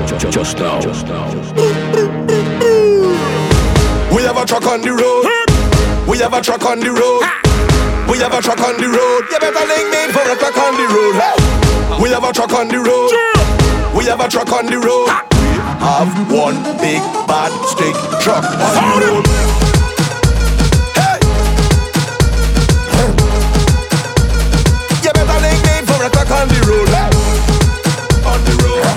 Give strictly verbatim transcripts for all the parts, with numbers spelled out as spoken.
Just now. We have a truck on the road. We have a truck on the road. We have a truck on the road. You better link me for a truck on the road. We have a truck on the road. We have a truck on the road. We have one big bad stick truck on the road. Hey. You better link me for a truck on the road. On the road.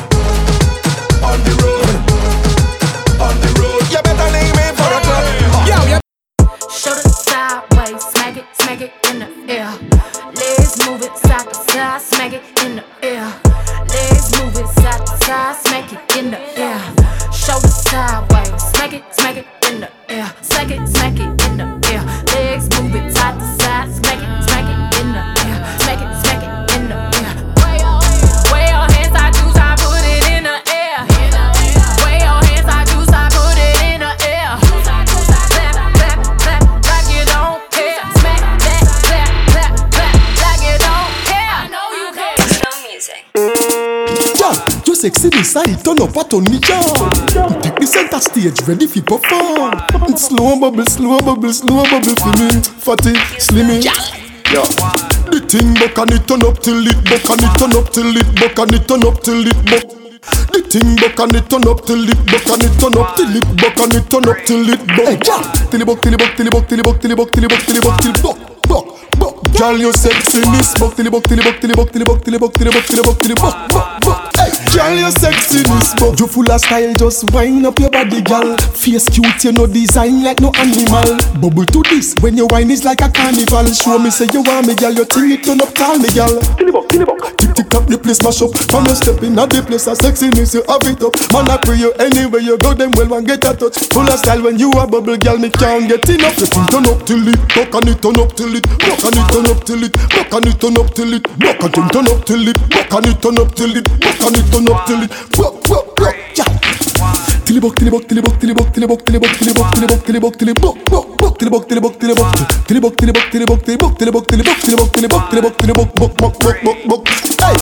On the road. On the road. You better link me for a truck. Yo, yo. Shoulder sideways, smack it, smack it in the air. Legs move it side to side, smack it in the air. Legs move it side to side, smack it in the air. Shoulder sideways, smack it, smack it in the air. Smack it, smack it in the air. Legs move it side to side, smack it, smack it in the air. Smack it, smack it in the air. Way your hands, I choose, I put it in the air. Way your hands, I choose, I put it in the air. Clap, clap, clap, like you don't care. Smack that, clap, clap, clap, like you don't care. I know you care. Disco music. Yeah, you sexy inside, turn up at on the job. Take the center stage, ready for perform. Slow bubble, slow bubble, slow bubble for me. Fatty, slimmy. Yeah. The thing buck and it turn up till it buck and it turn up till it buck and it turn up till it buck. The thing buck and it turn up till it buck and it turn up till it buck and it turn up till it buck. Hey, yeah. Till it buck, till it buck, till it buck, till it buck, till it buck, till it buck, till it buck, till it buck, buck, buck. Girl, you sexy, miss buck, till it buck, till it buck, till it buck, till it buck, till it buck, till it buck, till it buck, till it buck, buck, buck. Hey, girl, you sexy, miss buck. You full of style, just wind up your body, girl. Face cute, you no design like no animal. Bubble to this, when your wine is like a carnival. Show me say you want me, girl. You think it turn up, call me, girl. Till it buck, till it buck. Tick tick tock, the place mash up. From your step in at the place of sexiness, you have it up. Man, I pray you anywhere you go, them well and get a touch. Full of style when you a bubble, girl. Me can't get enough. You think turn up till it, buck and it turn up till it, buck and it turn up till it, buck and it turn up till it, buck and it turn up till it, buck and it turn up till it, buck and it turn up till it, buck, buck, buck, yeah. Till it buck, till it buck, till it buck, till it buck, till it buck, till it buck, till it buck, till it buck, till it buck, till it buck, buck, buck, till it buck, till it buck, till it buck, till it buck, till it buck, till it buck, till it buck, till it buck, till it buck, till it buck, till it buck, till it buck, till it buck, buck, buck, buck, buck, buck. Hey,